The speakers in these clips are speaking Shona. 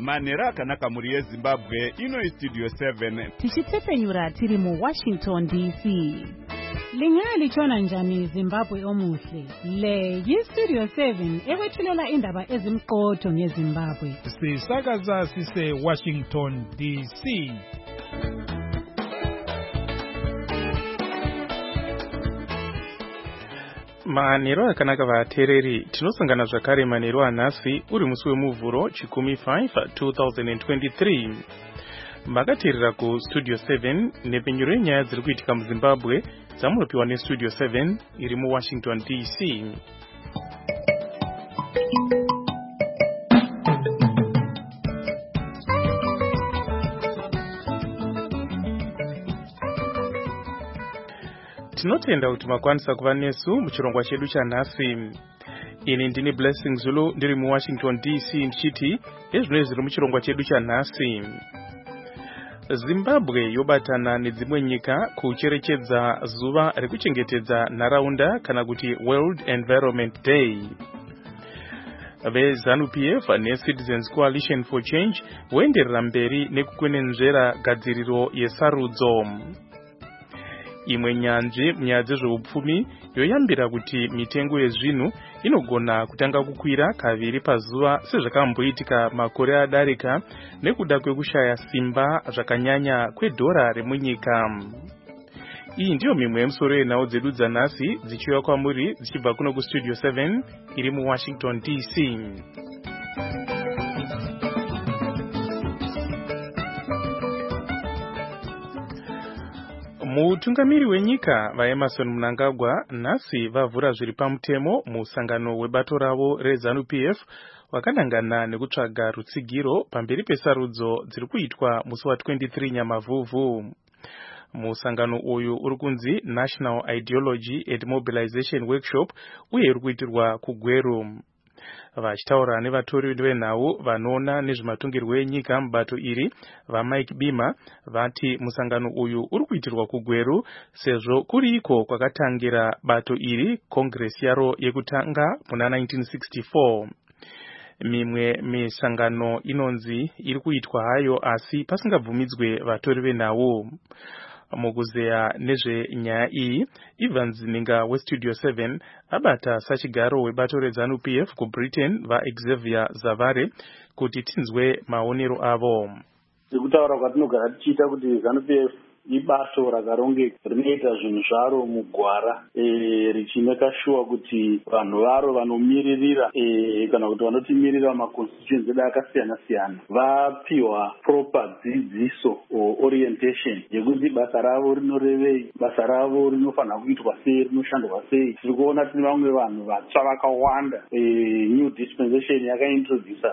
Manhero akanaka muri yeZimbabwe ino Studio 7 tichitsepenyura tiri mu Washington DC. Lingalichona njani Zimbabwe omuhle? Le yiStudio 7 ekwethulela indaba ezimqotho ngeZimbabwe. Sisakaza sise Washington DC. Manhero akanaka vateereri, tinosangana zvakare manhero anhasi uri musi wemuvhuro chikumi 5 2023. Makateerera ku Studio 7 nepenyuro yenyaya dziri kuitika muZimbabwe dzamunopiwa neStudio 7 iri mu Washington DC. Tinotenda kuti makwanisa kuva nesu muchirongwa chedu chanhasi. Ini ndini Blessing Zulu ndiri mu Washington DC ndichiti ezvinoi zviri muchirongwa chedu chanhasi. Zimbabwe yobatana nedzimwe nyika kucherechedza zuva rekuchengetedza nharaunda kana kuti World Environment Day. VeZANU-PF neCitizens Coalition for Change voenderera mberi nekukwenenzvera gadziriro yesarudzo. Imwe nyanzvi munyaya dzezveupfumi yoyambira kuti mitengo yezvinhu inogona kutanga kukwira kaviri pazuva sezvakamboitika makore adarika nekuda kwekushaya simba zvakanyanya kwedhora remunyika. Iyi ndiyo mimwe yemusoro yenhau dzedu dzanhasi dzichiuya kwamuri dzichibva kuno kuStudio 7 iri mu Washington DC. Mutungamiri wenyika vaEmerson Mnangagwa nhasi vavhura zviri pamutemo musangano webato ravo reZANU-PF wakanangana nekutsvaga rutsigiro pamberi pesarudzo dziri kuitwa musi wa23 Nyamavhuvhu. Musangano uyu uri kunzi National Ideology and Mobilization Workshop uye uri kuitirwa kuGweru. Vachitaura nevatori venhau vanoona nezvematongerwo enyika mubato iri vaMike Bima vati musangano uyu uri kuitirwa kuGweru sezvo kuriko kwakatangira bato iri kongresi yaro yekutanga muna 1964. Mimwe misangano inonzi iri kuitwa hayo asi pasingabvumidzwe vatori venhau. Mukuzeya nezvenyaya iyi, Ivan Zininga weStudio 7 abata sachigaro webato reZANU-PF kuBritain vaXavier Zavare kuti tinzwe maonero avo. Sekutaura kwatinogara tichiita kuti ZANU-PF ibato rakarongeka rinoita zvinhu zvaro mugwara richimeka sure kuti vanhu varo vanomiririra kana kuti vanotimirira maconstituency edu akasiyana siyana vapiwa proper dzidziso orientation yekuti basa ravo rinorevei, basa ravo rinofanira kuitwa sei, rinoshandwa sei. Tiri kuona tine vamwe vanhu vatsva vakawanda, new dispensation yakaintroduce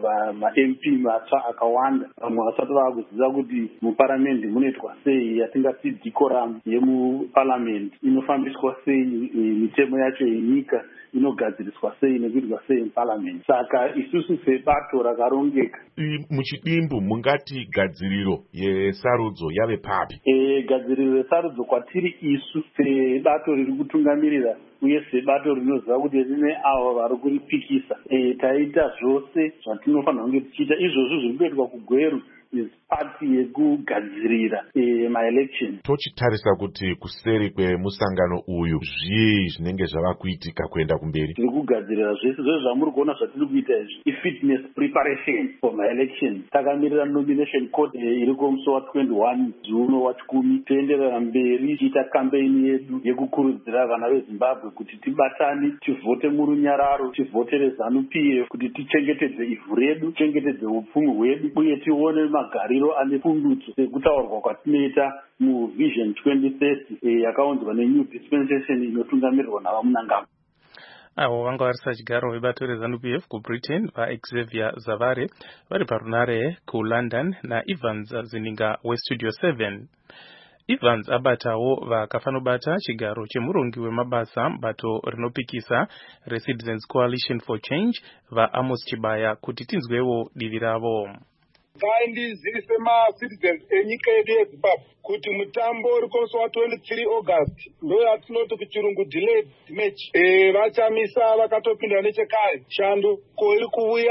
ma-MP vatsva akawanda, vamwe vasati vakuziva kuti muparamendi munoitwa sei, yatingati decorum yemuparliament inofambiswa sei, mitemo yacho yenyika inogadziriswa sei nekuitwa sei muparliament. Saka isusu sebato rakarongeka muchidimbu mungati gadziriro yesarudzo yave papi? Gadziriro yesarudzo kwatiri isu sebato riri kutungamirira uye sebato rinoziva kuti rine avo vari kuripikisa, taita zvose zvatinofanira kunge tichiita. Izvozvo zviri kuitwa kuGweru is part yekugadzirira ma-election. Tochitarisa kuti kuseri kwemusangano uyu zvii zvinenge zvava kuitika kuenda kumberi? Tiri kugadzirira zvese zvose zvamuri kuona zvatiri kuita izvi i-fitness preparation for ma-election. Takamirira nomination code iri kumusi wa21 June wa10 toenderera mberi tichiita campaign yedu yekukurudzira vana veZimbabwe kuti tibatane, tivhote murunyararo, tivhotere ZANU-PF kuti tichengetedze ivhu redu, tichengetedze upfumi hwedu uye tione magariro ane pundutso sekutaurwa kwatinoita muVision 2030 yakaunzwa neNew Dispensation inotungamirirwa navaMnangagwa. Avo vanga vari sachigaro vebato reZANU-PF kuBritain vaXavier Zavare vari parunare kuLondon naIvans Zininga weStudio 7. Evans abatawo vakafanobata chigaro chemurongi wemabasa bato rinopikisa reCitizens Coalition for Change vaAmos Chibaya kuti tinzwewo divi ravo. Ngaindizivise ma-citizens enyika yedu yeZimbabwe kuti mutambo uri kumusi wa23 August ndo yatinoti kuchirungu delayed match. Vachamisa vakatopinda nechekare. Shanduko iri kuuya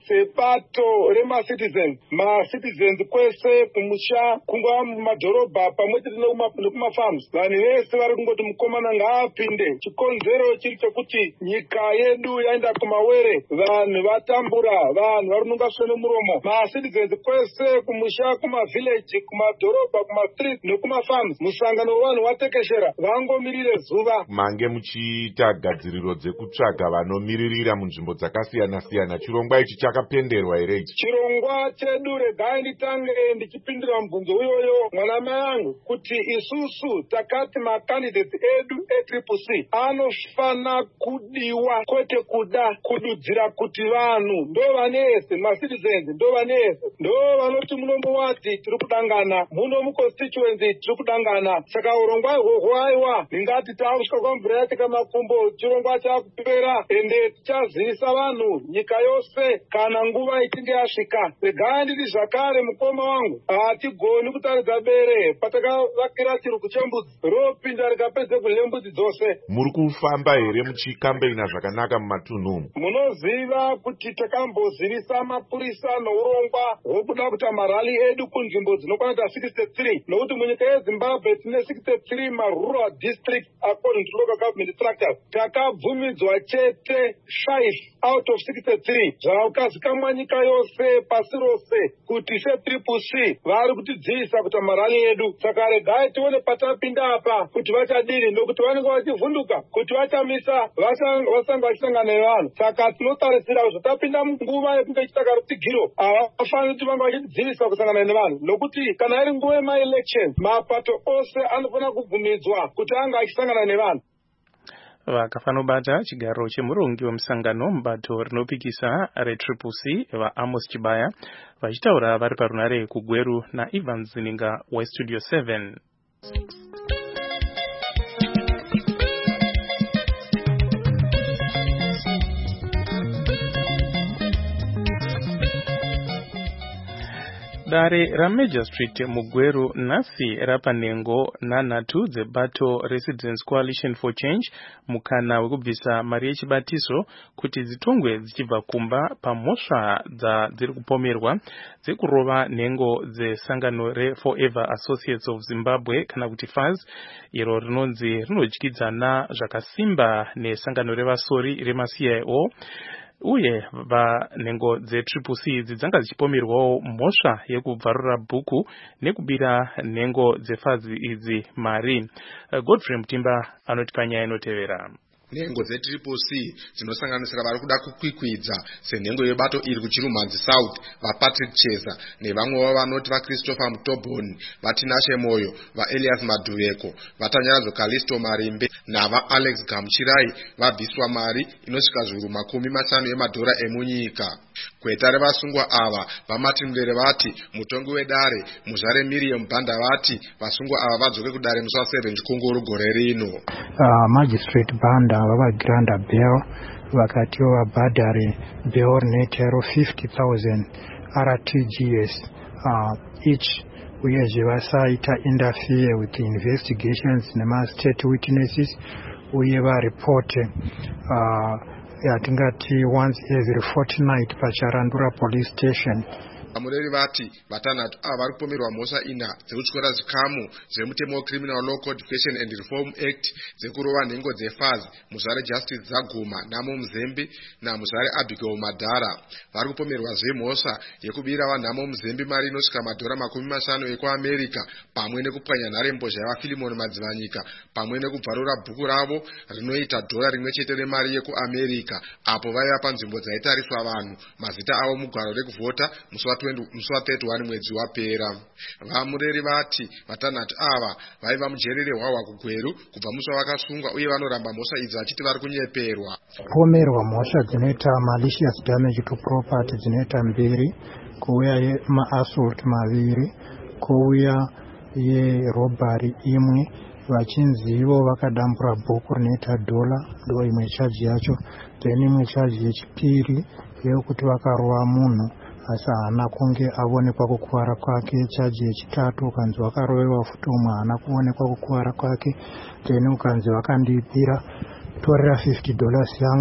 sebato remacitizens, macitizens kwese kumusha kungwa mumadhorobha pamwe chete nekumafarms, vanhu vese vari kungoti mukomana ngaapinde. Chikonzero chiri chekuti nyika yedu yaenda kumawere, vanhu vatambura, vanhu vari kunonga swe nemuromo. Macitizens kwese kumusha, kumavhileji, kumadhorobha, kumastreet nekumafarms, musangano wevanhu watekeshera, vangomirire zuva. Mange muchiita gadziriro dzekutsvaga vanomiririra munzvimbo dzakasiyana-siyana, chirongwa ichi chakapenderwa here ichi? Chirongwa chedu, regai nditange ndichipindira mubvunzo uyoyo mwanamai angu, kuti isusu takati makandidates edu eTCC anofana kudiwa, kwete kuda kududzira kuti vanhu ndo vanese, macitizens ndo vanese, ndo vanoti munomuwati tiri kudangana, muno muconstituency tiri kudangana. Saka urongwa ihwohwo aiwa ndingati takusvika kwamvura yateka makumbo, chirongwa chakupera ende tichazivisa vanhu nyika yose kana nguva ichinge yasvika. Regai nditi zvakare, mukoma wangu, hatigoni kutaridza bere patakavakira chirugu chembudzi ropinda rikapedze kudye mbudzi dzose. Muri kufamba here muchikambeina zvakanaka mumatunhu? Munoziva kuti takambozivisa mapurisa nourongwa hwokuda kuita marali edu kunzvimbo dzinokwana 63, nokuti munyika yeZimbabwe tine 63 marural district according to local government structures. Takabvumidzwa chete 5 out of 63 zvakazikamwa nyika yose pasi rose kuti seTCC vari kutidziisa kuita marali edu. Saka regai tione patapinda apa kuti vachadini, nokuti vanenge vachivhunduka kuti vachamisa vasanga vachisangana nevanhu. Saka tinotarisira kuti zvotapinda munguva yekunge ichitaka rutsigiro havafaniri kuti vanga vachitidzivisa kusangana nevanhu, nokuti kana iri nguva yemaelections mapato ose anofanira kubvumidzwa kuti anga achisangana nevanhu. Vakafanobata chigaro chemurongi wemusangano mubato rinopikisa reTCC vaAmos Chibaya vachitaura vari parunare kuGweru naIvan Zininga weStudio 7. Dare raMajor Street muGweru nhasi rapanhengo nanhatu dzebato Residents Coalition for Change mukana wekubvisa mari yechibatiso kuti dzitongwe dzichibva kumba pamhosva dziri kupomerwa dzekurova nhengo dzesangano reForever Associates of Zimbabwe kana kuti FAZ, iro rinonzi rinodyidzana zvakasimba nesangano revasori remaCIO. Uye vanhengo dzeTCC idzi dzanga dzichipomerwawo mhosva yekubvarura bhuku nekubira nhengo dzeFAZ idzi mari. Godfrey Mutimba anoti panyaya inotevera. Nhengo dzeTCC dzinosanganisira vari kuda kukwikwidza senhengo yebato iri kuChirumanzi South vaPatrick Cheza nevamwewo vanoti vaChristopher Mutobhoni, vaTinashe Moyo, vaElias Madhuveko, vaTanyaradzo Kalisto Marimbe navaAlex Gamuchirai vabviswa mari inosvika zviuru 50 yemadhora emunyika. Kweta revasungwa ava vaMartin Mlere vati mutongi wedare Muzvare Miriam Banda vati vasungwa ava vadzoke kudare musi wa7 Chikunguru gore rino. Magistrate Banda vavagranda bail vakatiwo vabhadhare bail net yaro 50,000 RTGS each, uyezve vasaita interfere with investigations nema-state witnesses uye vareporte yatingati once every fortnight pacharandura police station. Vamureri vati vatanhatu ava vari kupomerwa mhosva 4 dzekutyora zvikamu zvemutemo weCriminal Law Codification and Reform Act dzekurova nhengo dzeFAZ Muzvare Justice Zaguma Namo Muzembe naMuzvare Abigail Madhara. Vari kupomerwazve mhosva yekubira vaNhamo Muzembe mari inosvika madhora 50 ekuAmerica pamwe nekupwanya nharembozha yavaFilimoni Madzivanyika pamwe nekubvarura bhuku ravo rinoita $1 chete remari yekuAmerica apo vaiva panzvimbo dzaitariswa vanhu mazita avo mugwaro rekuvhota musi wa 31 mwedzi wapera. Vamureri vati vatanhatu ava vaiva mujerere hwahwa kuGweru kubva musi wavakasungwa uye vanoramba mhosva idzi vachiti vari kunyeperwa. Pomerwa mhosva dzinoita malicious damage to property dzinoita 2, kuuya maassault 2, kuuya yerobhari 1, vachinzi ivo vakadambura bhuku rinoita $, ndo imwe chaji yacho. Then imwe chaji yechipiri yekuti vakarova munhu asi haana kunge aonekwa kukuwara kwake. Chaji yechitatu ukanzi wakarovewa futi umwe haana kuonekwa kukuwara kwake. Then ukanzi vakandipira torera $50 yangu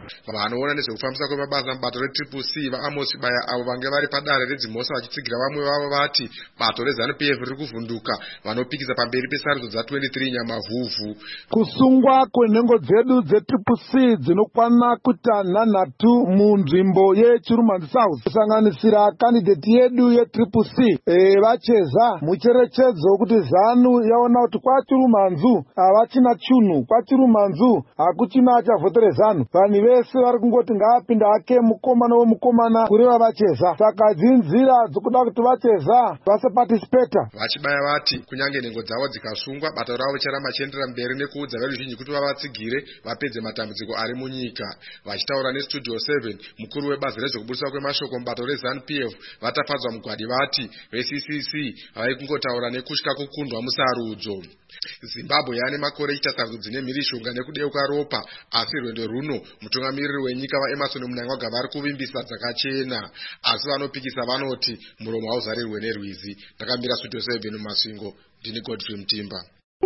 Vanoona nezvekufambisa kwemabasa mubato reCCC vaAmos Baya avo vange vari padare redzimhosva vachitsigira vamwe vavo vati bato reZANU-PF riri kuvhunduka vanopikisa pamberi pesarudzo dza23 Nyamavhuvhu. Kusungwa kwenhengo dzedu dzeCCC dzinokwana kuita 6 munzvimbo yeChirumanzi South kusanganisira kandidate yedu yeCCC vacheza mucherechedzo kuti ZANU yaona kuti kwaChirumanzu havachina chunhu, kwaChirumanzu hakuchina achavhotere ZANU. Vanhu vese vari kungoti ngaapinda hake mukomana wemukomana kureva vacheza. Saka dzinzira dzikuda kuti vacheza vasapatisipeta. Vachibaya vati kunyange nhengo dzavo dzikasungwa bato ravo richaramba chiendera mberi nekuudza veruzhinji kuti vavatsigire vapedze matambudziko ari munyika. Vachitaura neStudio 7 mukuru webazi rezvekubudisa kwemashoko mubato reZANU-PF vatapadzwa mugwadi vati veCCC vari kungotaura nekutya kukundwa musarudzo. Zimbabwe yane makore ichita sarudzo dzine mhirishonga nekudeuka ropa, asi rwendo runo mutungamiriri wenyika vaEmmerson Mnangagwa vari kuvimbisa dzakachena, asi vanopikisa vanoti muromo hauzarirwe nerwizi. Ndakamira Studio 7 muMasvingo, ndini Godfrey Mtimba.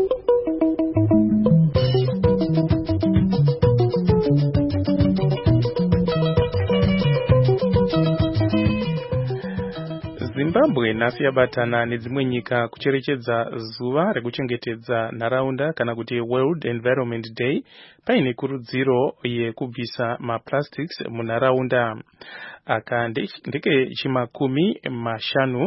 Zimbabwe nhasi yabatana nedzimwe nyika kucherechedza zuva rekuchengetedza nharaunda kana kuti World Environment Day paine kurudziro yekubvisa maplastics munharaunda. Aka ndeke chimakumi mashanu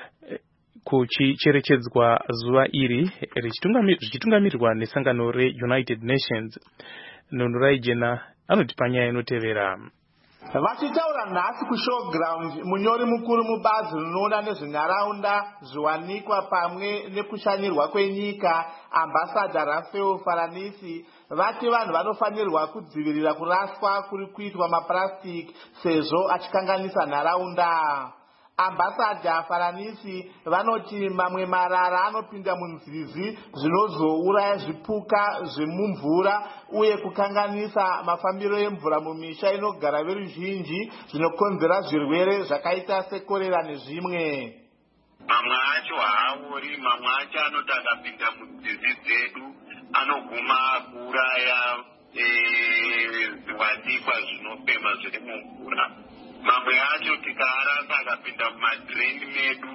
kuchicherechedzwa zuva iri richitungamirirwa nesangano reUnited Nations. Nonhurai Jena anoti panyaya inotevera. Vachitaura nhasi kushowground, munyori mukuru mubazi rinoona nezvenharaunda, zviwanikwa pamwe nekushanyirwa kwenyika, ambassador Rafael Faranisi vati vanhu vanofanirwa kudzivirira kuraswa kuri kuitwa maplastic sezvo achikanganisa nharaunda. Ambassador Faranisi vanoti mamwe marara anopinda munzizi zvinozouraya zvipuka zvemumvura uye kukanganisa mafambiro emvura mumisha inogara veruzhinji zvinokonzera zvirwere zvakaita sekorera nezvimwe. Mamwe acho haori, mamwe acho anoti akapinda munzizi dzedu anoguma kuuraya zviwanikwa zvinofema zviri mumvura. Mamwe acho tikaarasa akapinda mumadhireni medu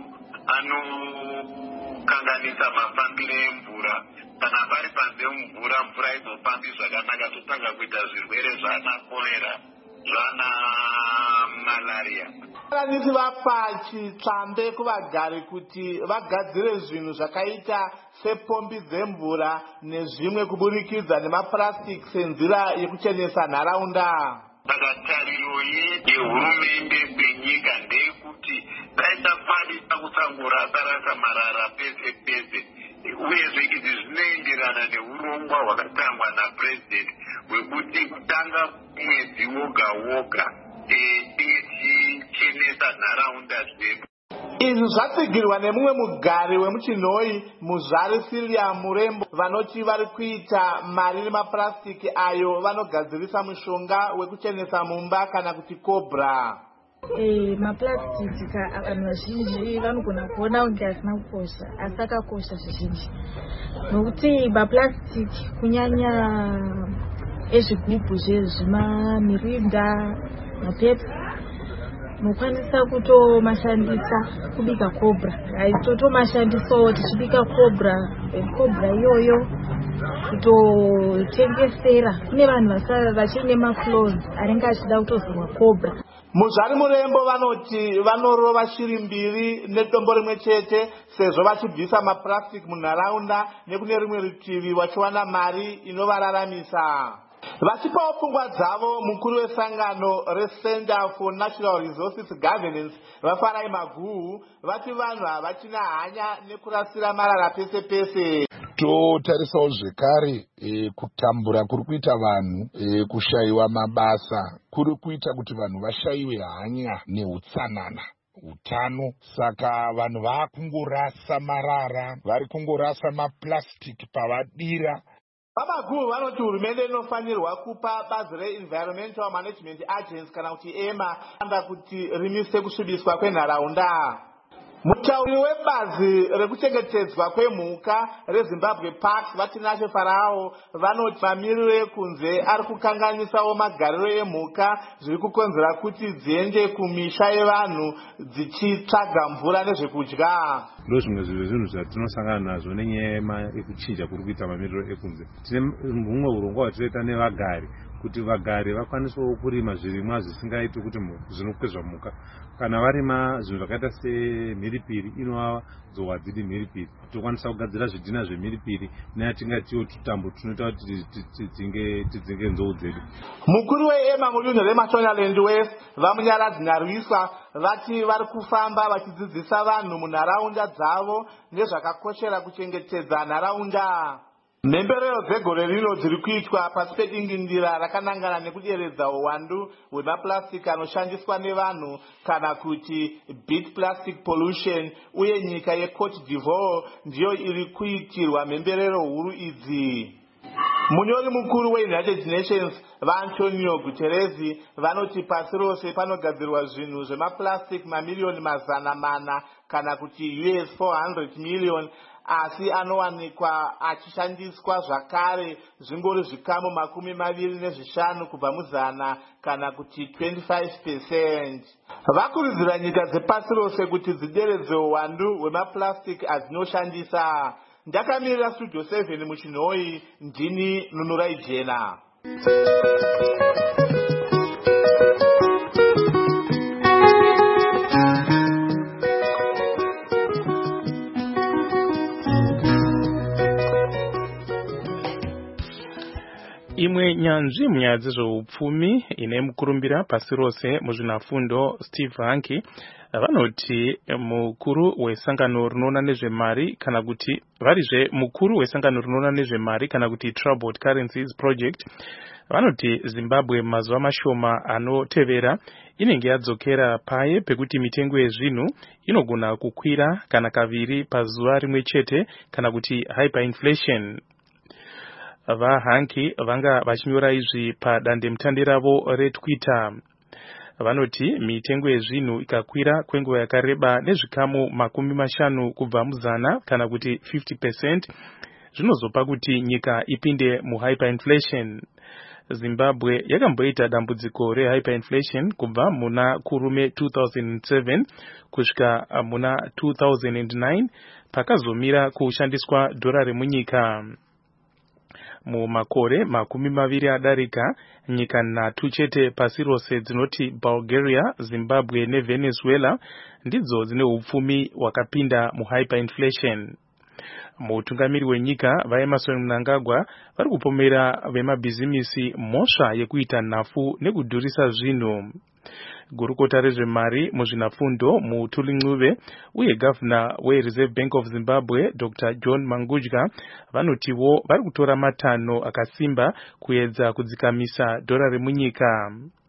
anokanganisa mafambiro emvura. Kana pari panze mvura, mvura izofambi zvakanaka, totanga kuita zvirwere zvana korera, zvana malaria. Faranisi vapa chitsvambe kuvagari kuti vagadzire zvinhu zvakaita sepombi dzemvura nezvimwe kuburikidza nemaplastic senzira yekuchenesa nharaunda. Saka tariro yehurumende kwenyika ndeyekuti taisakwanisa kusangorasa marara pese pese, uyezve izvi zvinoenderana neurongwa hwakatangwa naPresident hwekuti kutanga mwedzi woga woga tichenesa nharaunda dzedu. Izvi zvatsigirwa nemumwe mugari wemuchinhoi Muzvari Silia Murembo vanoti vari kuita mari nemapurasitiki ayo vanogadzirisa mushonga wekuchenesa mumba kana kuti cobra. Mapurasitiki vanhu vazhinji vanogona kuona kunge asina kukosha, asi akakosha zvizhinji. Nokuti mapurasitiki kunyanya ezvigubhu zvemamirinda, mapepa mukwanisa kutomashandisa kubika cobra. Totomashandisawo tichibika cobra iyoyo kutotengesera kune vanhu vachine maflows anenge achida kutozorwa cobra. Muzvari Murembo vanoti vanorova shiri mbiri nedombo rimwe chete sezvo vachibvisa mapurasitiki munharaunda nekune rimwe rutivi vachiwana mari inovararamisa. Vachipawo pfungwa dzavo mukuru wesangano reCenter for Natural Resources Governance Vafarai Maguhu vati vanhu havachina hanya nekurasira marara pese pese. Totarisawo zvekare kutambura kuri kuita vanhu, kushayiwa mabasa kuri kuita kuti vanhu vashayiwe hanya neutsanana, utano. Saka vanhu vakungorasa marara, vari kungorasa maplastic pavadira. Maguhu vanoti hurumende inofanirwa kupa bazi reEnvironmental Management Agency kana kuti EMA kuti rimise kusvibiswa kwenharaunda. Mutauri webazi rekuchengetedzwa kwemhuka reZimbabwe Parks vatinashe Farao vanoti mamiriro ekunze ari kukanganisawo magariro emhuka zviri kukonzera kuti dziende kumisha yevanhu dzichitsvaga mvura nezvekudya. Ndozvimwe zvinhu zvatinosangana nazvo nenyaya yekuchinja kuri kuita mamiriro ekunze. Tine humwe urongwa hwatinoita nevagari kuti vagari vakwanisewo kurima zvirimwa zvisingaiti kuti zvinokwezva mhuka. Kana varima zvinhu zvakaita semhiripiri inovava dzowadzidi mhiripiri. Tokwanisa kugadzira zvidhina zvemhiripiri neyatingatiwo tutambo tunoita kuti tidzinge nzou dzedu. Mukuru weEMA mudunhu reMashonaland West vamunyaradzi Nyarwiswa vati vari kufamba vachidzidzisa vanhu munharaunda dzavo nezvakakoshera kuchengetedza nharaunda. Mhemberero dzegore rino dziri kuitwa pasi pedingindira rakanangana nekuderedza uwandu hwemapurasitiki anoshandiswa nevanhu kana kuti Beat Plastic Pollution, uye nyika yeCote d'Ivoire ndiyo iri kuitirwa mhemberero huru idzi. Munyori mukuru weUnited Nations vaAntonio Guterres vanoti pasi rose panogadzirwa zvinhu zvemapurasitiki mamiliyoni 400 kana kuti $400 million, asi anowanikwa achishandiswa zvakare zvingori zvikamu 25 kubva muzana kana kuti 25%. Vakurudzira nyika dzepasi rose kuti dzideredze uwandu hwemapurasitiki adzinoshandisa. Ndakamirira Studio 7 muchinhoi, ndini Nunurai Jena. Imwe nyanzvi munyaya dzezveupfumi ine mukurumbira pasi rose muzvinafundo Steve Hanke vanoti mukuru wesangano rinoona nezvemari kana kuti varizve mukuru wesangano rinoona nezvemari kana kuti Troubled Currencies Project vanoti Zimbabwe mazuva mashoma anotevera inenge yadzokera paye pekuti mitengo yezvinhu inogona kukwira kana kaviri pazuva rimwe chete kana kuti hyperinflation. VaHanke vanga vachinyora izvi padandemutande ravo reTwitter. Vanoti mitengo yezvinhu ikakwira kwenguva yakareba nezvikamu 50 kubva muzana kana kuti 50%, zvinozopa kuti nyika ipinde muhyperinflation. Zimbabwe yakamboita dambudziko rehyperinflation kubva muna kurume 2007 kusvika muna 2009 pakazomira kushandiswa dhora remunyika. Mumakore 20 adarika, nyika 3 chete pasi rose dzinoti Bulgaria, Zimbabwe neVenezuela ndidzo dzine upfumi wakapinda muhyperinflation. Mutungamiri wenyika vaEmmerson Mnangagwa vari kupomera vemabhizimisi mhosva yekuita nhafu nekudhurisa zvinhu. Gurukota rezvemari muzvinafundo Mutuli Ncube uye gavana weReserve Bank of Zimbabwe Dr. John Mangudya vanotiwo vari kutora matanho akasimba kuedza kudzikamisa dhora remunyika.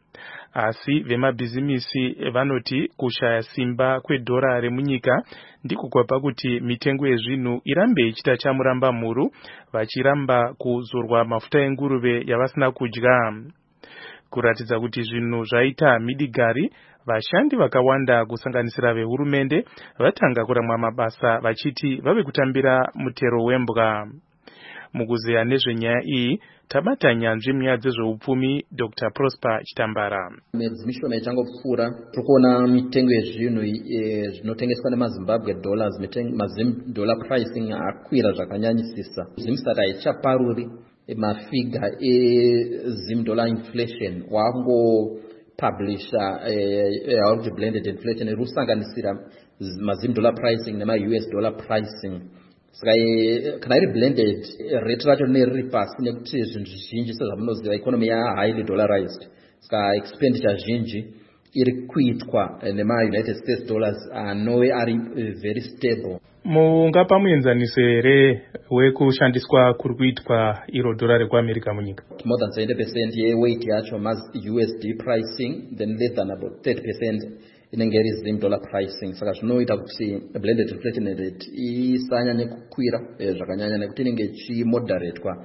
Asi vemabhizimisi vanoti kushaya simba kwedhora remunyika ndiko kwapa kuti mitengo yezvinhu irambe ichita chamuramba mhuru, vachiramba kuzorwa mafuta enguruve yavasina kudya. Kuratidza kuti zvinhu zvaita midigari, vashandi vakawanda kusanganisira vehurumende vatanga kuramwa mabasa vachiti vave kutambira mutero wembwa. Mukuzeya nezvenyaya iyi tabata nyanzvi munyaya dzezveupfumi Dr. Prosper Chitambara. Mwedzi mishoma ichangopfuura tirikuona mitengo yezvinhu zvinotengeswa nemaZimbabwe dollars, mazim dollar pricing akwira zvakanyanyisisa. Zimbabwe haichaparuri mafiga ezim dollar inflation wango publisha blended inflation rusanganisira mazim dollar pricing nema US dollar pricing. Saka kana iri blended rate racho riri pasi nekuti zvinhu zvizhinji sezvamunoziva economy highly dollarized, saka expenditure zhinji iri kuitwa nema-United States dollars anove ari very stable. Mungapa muenzaniso here wekushandiswa kuri kuitwa iro dhora rekuAmerica munyika? More than 70% yeweight yacho USD pricing, then less than about 30% inenge iri zim dollar pricing. Saka zvinoita kuti blended inflation rate isanyanye kukwira zvakanyanya nekuti inenge ichimoderatewa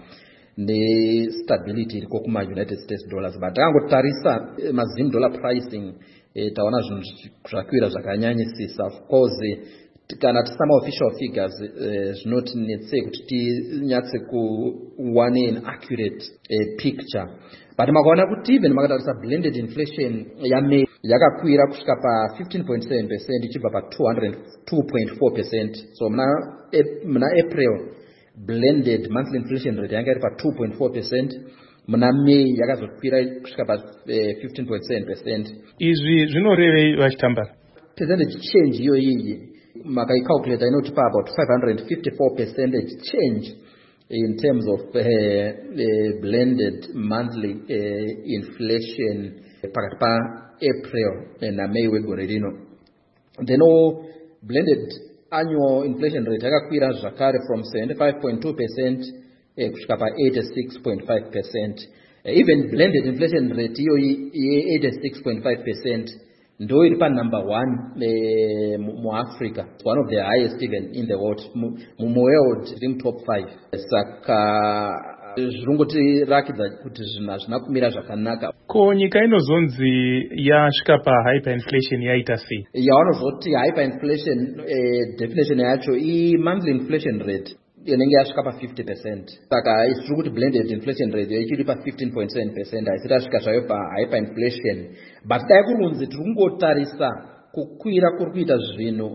nestability iriko kuma-United States dollars. But takangotarisa mazim dollar pricing taona zvinhu zvakwira zvakanyanyisisa. Of course kana tisama official figures zvinotinetsei kuti tinyatse kuwane an accurate picture. But makaona kuti even makatarisa blended inflation yaMay yakakwira kusvika pa 15.7% ichibva pa 202.4%. So muna April blended monthly inflation rate yanga iri pa 2.4%. Muna May yakazokwira kusvika pa 15.7%. Izvi zvinorevei vachitambara? Percentage change iyo iyi makaicalculate inotipa about 554% change in terms of blended monthly inflation pakati pa April na May wegore rino. Then blended annual inflation rate yakakwira zvakare from 75.2% kusvika pa 86.5%. Even blended inflation rate iyo 86.5% ndo iri pa number 1 mu Africa. It's one of the highest even in the world. Mu world rim top 5. Saka zvirungotirakidza kuti zvinhu hazvina kumira zvakanaka. Ko nyika inozonzi yasvika pa hyperinflation yaita sei? Yavanozoti hyperinflation definition yacho monthly inflation rate inenge yasvika pa 50%. Saka isiri kuti blended inflation rate ichiri pa 15.7%, haisiri yasvika zvayo pa hyperinflation. But dai kurunzi tiri kungotarisa kukwira kuri kuita zvinhu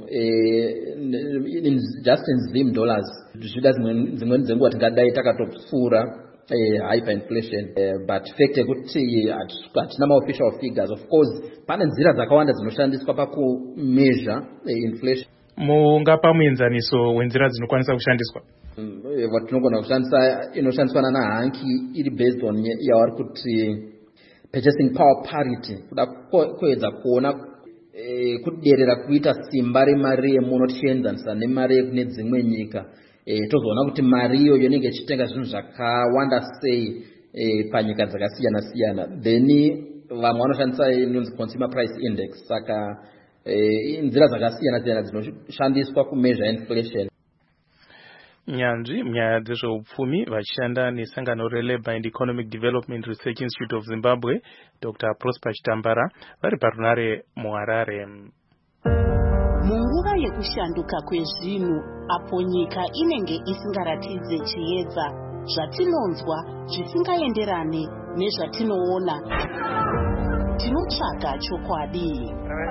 just in zim dollars, zvida dzimweni dzenguva tingadai takatopfuura hyperinflation. But fact yekuti hatina maofficial figures. Of course pane nzira dzakawanda dzinoshandiswa pakumeasure inflation. Mungapa muenzaniso wenzira dzinokwanisa kushandiswa? Vatinogona kushandisa inoshandiswa nahanki iri based on yavari kuti purchasing power parity, kuda kuedza kuona kuderera kuita simba remari yemuno tichienzanisa nemari yekune dzimwe nyika. Tozoona kuti mari iyo inenge ichitenga zvinhu zvakawanda sei panyika dzakasiyana siyana. Then vamwe vanoshandisa inonzi consumer price index. Saka nzira dzakasiyana siyana dzinoshandiswa kumeasure inflation. Nyanzvi munyaya dzezveupfumi vachishanda nesangano reLabour and Economic Development Research Institute of Zimbabwe, Dr. Prosper Chitambara, vari parunare muHarare. Munguva yekushanduka kwezvinhu apo nyika inenge isingaratidze chiedza, zvatinonzwa zvisingaenderane nezvatinoona, tinotsvaga chokwadi.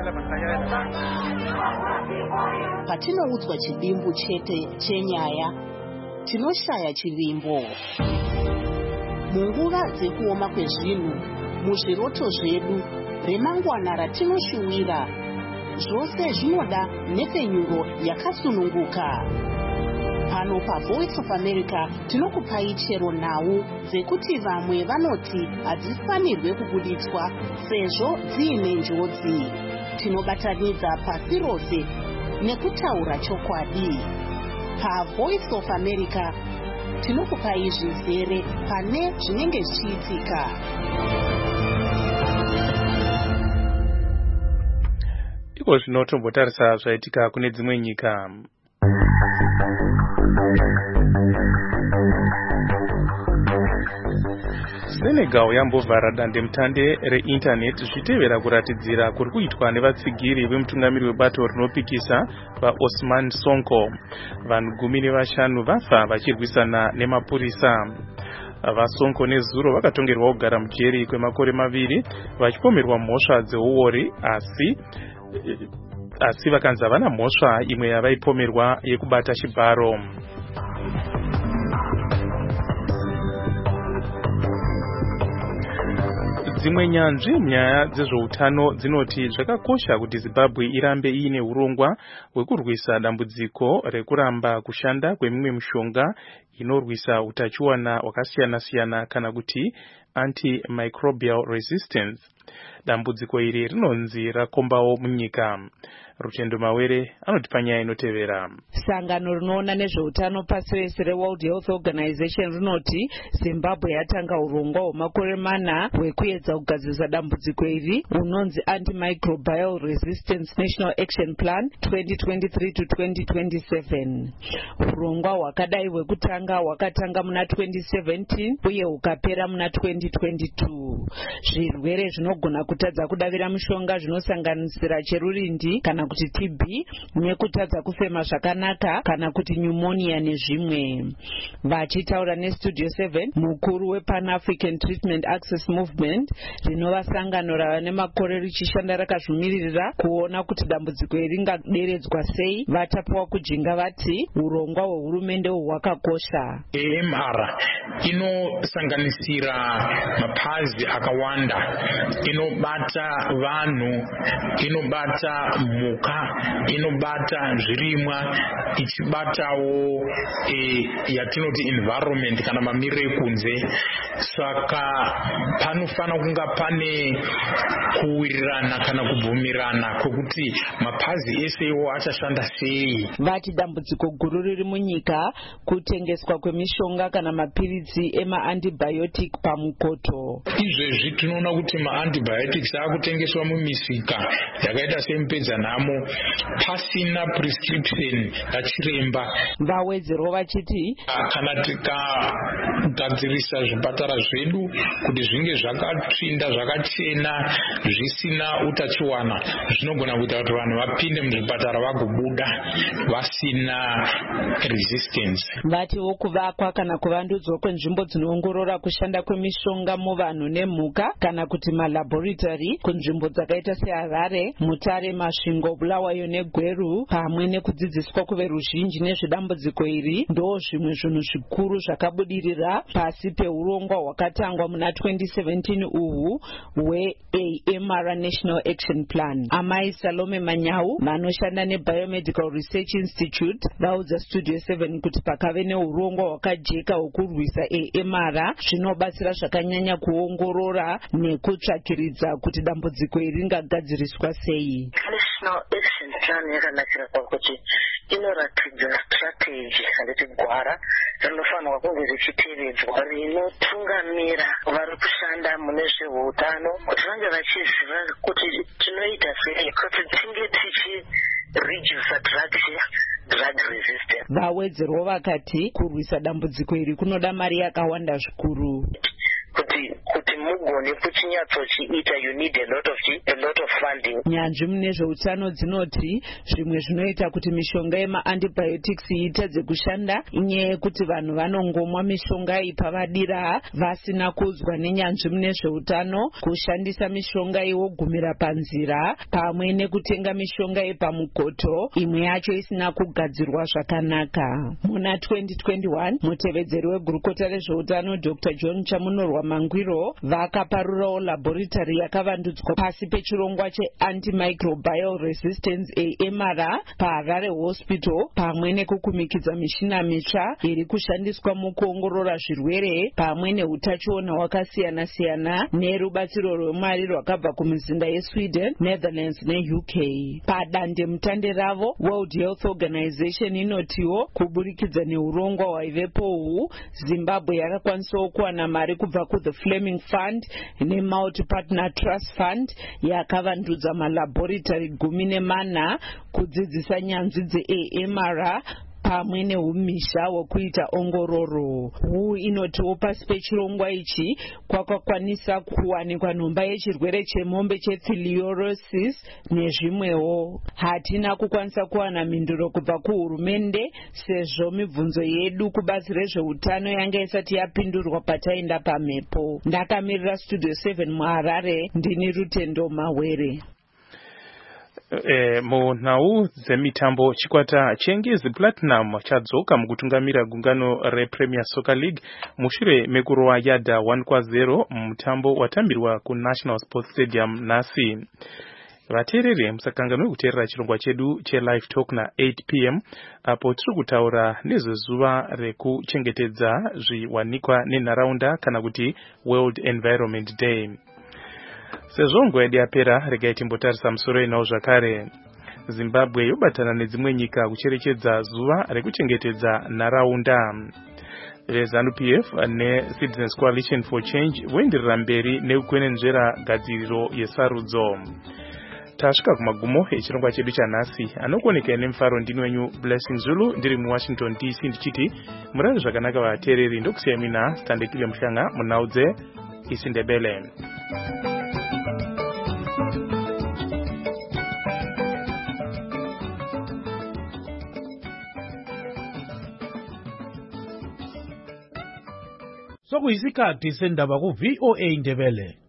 Patinoudzwa chivimbo chete chenyaya, tinoshaya chivimbo. Munguva dzekuoma kwezvinhu, muzviroto zvedu, remangwana ratinoshuwira, zvose zvinoda nhefenyuro yakasununguka. Pano paVoice of America tinokupai chero nhau dzekuti vamwe vanoti hadzifanirwe kubuditswa sezvo dziine njodzi. Tinobatanidza pasi rose nekutaura chokwadi. PaVoice of America tinokupai zvizere pane zvinenge zvichiitika. Iko zvino tombotarisa zvaitika kune dzimwe nyika. Senegal yambovhara dandemutande reinternet zvichitevera kuratidzira kuri kuitwa nevatsigiri vemutungamiri webato rinopikisa vaOsman Sonko. Vanhu 15 vafa vachirwisana nemapurisa. VaSonko neZuro vakatongerwa kugara mujeri kwemakore 2 vachipomerwa mhosva dzeuori, asi vakanzi havana mhosva imwe yavaipomerwa yekubata chibharo. Dzimwe nyanzvi munyaya dzezveutano dzinoti zvakakosha kuti Zimbabwe irambe iine urongwa hwekurwisa dambudziko rekuramba kushanda kwemimwe mishonga inorwisa utachiwana wakasiyana siyana kana kuti antimicrobial resistance. Dambudziko iri rinonzi rakombawo munyika. Rutendo Mawere anoti panyaya inotevera. Sangano rinoona nezveutano pasi rese reWorld Health Organization rinoti Zimbabwe yatanga urongwa hwemakore 4 hwekuedza kugadzirisa dambudziko iri hunonzi Antimicrobial Resistance National Action Plan 2023 to 2027. Urongwa hwakadai hwekutanga hwakatanga muna 2017 uye hukapera muna 2022. Zvirwere zvinogona kutadza kudavira mishonga zvinosanganisira cherurindi kana kuti TB, nekutadza kufema zvakanaka kana kuti pneumonia nezvimwe. Vachitaura neStudio 7, mukuru wePan African Treatment Access Movement, rinova sangano rava nemakore richishanda rakazvimirira kuona kuti dambudziko iri ringaderedzwa sei, vatapiwa kujinga vati urongwa hwehurumende hwakakosha. AMR inosanganisira mapazi akawanda, inobata vanhu, inobata mhuka, inobata zvirimwa, ichibatawo yatinoti environment kana mamiriro ekunze. Saka panofanira kunga pane kuwirirana kana kubvumirana kwekuti mapazi ese iwo achashanda sei. Vati dambudziko guru riri munyika kutengeswa kwemishonga kana mapiritsi ema-antibiotic pamukoto. Izvezvi tinoona kuti ma-antibiotics akutengeswa mumisika yakaita semupedzanhamo pasina prescription yachiremba. Vawedzerawo vachiti kana tikagadzirisa zvipatara zvedu kuti zvinge zvakatsvinda zvakachena zvisina utachiwana, zvinogona kuita kuti vanhu vapinde muzvipatara vagobuda vasina resistance. Vatiwo kuvakwa kana kuvandudzwa kwenzvimbo dzinoongorora kushanda kwemishonga muvanhu nemhuka kana kuti malaboratory kunzvimbo dzakaita seHarare, Mutare, Masvingo, Bulawayo neGweru, pamwe nekudzidziswa kuveruzhinji nezvedambudziko iri ndo zvimwe zvinhu zvikuru zvakabudirira pasi peurongwa hwakatangwa muna 2017 uhu hweAMR National Action Plan. Amai Salome Manyau vanoshanda neBiomedical Research Institute vaudza Studio 7 kuti pakave neurongwa hwakajeka hwekurwisa AMR zvinobatsira zvakanyanya kuongorora nekutsvakiridza kuti dambudziko iri ringagadziriswa sei. National Action Plan yakanakira pakuti inoratidza strategy handiti gwara rinofanirwa kunge richitevedzwa rinotungamira vari kushanda mune zveutano kuti vange vachiziva kuti tinoita sei kuti tinge tichireduce drug resistance. Vawedzerawo vakati kurwisa dambudziko iri kunoda mari yakawanda zvikuru. Kuti mugone kuchinyatsochiita you need a lot of funding. Nyanzvi mune zveutano dzinoti zvimwe zvinoita kuti mishonga yema-antibiotics itadze kushanda inyaya yekuti vanhu vanongomwa mishonga iyi pavadira vasina kuudzwa nenyanzvi mune zveutano kushandisa mishonga iyi wogumira panzira, pamwe nekutenga mishonga iyi pamukoto, imwe yacho isina kugadzirwa zvakanaka. Muna 2021 mutevedzeri wegurukota rezveutano Dr. John Chamunorwa Mangwiro vakaparurawo laboratory yakavandudzwa pasi pechirongwa cheAntimicrobial Resistance AMR paHarare Hospital, pamwe nekukumikidza mishina mitsva iri kushandiswa mukuongorora zvirwere pamwe neutachiona hwakasiyana-siyana nerubatsiro rwemari rwakabva kumizinda yeSweden, Netherlands neUK. Padande mutande ravo World Health Organization inotiwo kuburikidza neurongwa hwaivepo uhu, Zimbabwe yakakwanisawo kuwana mari kubva the Fleming Fund neMulti-Partner Trust Fund yakavandudza malaboratory 14 kudzidzisa nyanzvi dzeAMR pamwe nehumisha hwekuita ongororo. Huu inotiwo pasi pechirongwa ichi kwakakwanisa kuwanikwa nhomba yechirwere chemombe chefiliosis nezvimwewo. Hatina kukwanisa kuwana mhinduro kubva kuhurumende sezvo mibvunzo yedu kubazi rezveutano yanga isati yapindurwa pataenda pamhepo. Ndakamirira Studio 7 muHarare, ndini Rutendo Mawere. Munhau dzemitambo, chikwata cheNgezi Platinum chadzoka mukutungamira gungano rePremier Soccer League mushure mekurowa Yadha 1-0 mutambo watambirwa kuNational Sports Stadium nhasi. Vateereri musakanganwe kuteerera chirongwa chedu cheLive Talk na8 p.m. apo tiri kutaura nezvezuva rekuchengetedza zviwanikwa nenharaunda kana kuti World Environment Day. sezvo nguva yedu yapera regai timbotarisa musoro inawo zvakare. Zimbabwe yobatana nedzimwe nyika kucherechedza zuva rekuchengetedza nharaunda. VeZANU-PF neCitizens Coalition for Change voenderera mberi nekukwenenzvera gadziriro yesarudzo. Tasvika kumagumo echirongwa chedu chanhasi. Anokuonekei nemufaro ndini wenyu Blessing Zulu ndiri muWashington DC ndichiti murare zvakanaka vateereri. Ndokusiyai mina Standekile Mushanga munhau dzeIsiNdebele. Sokuyisikhathi sendaba ku VOA Ndebele.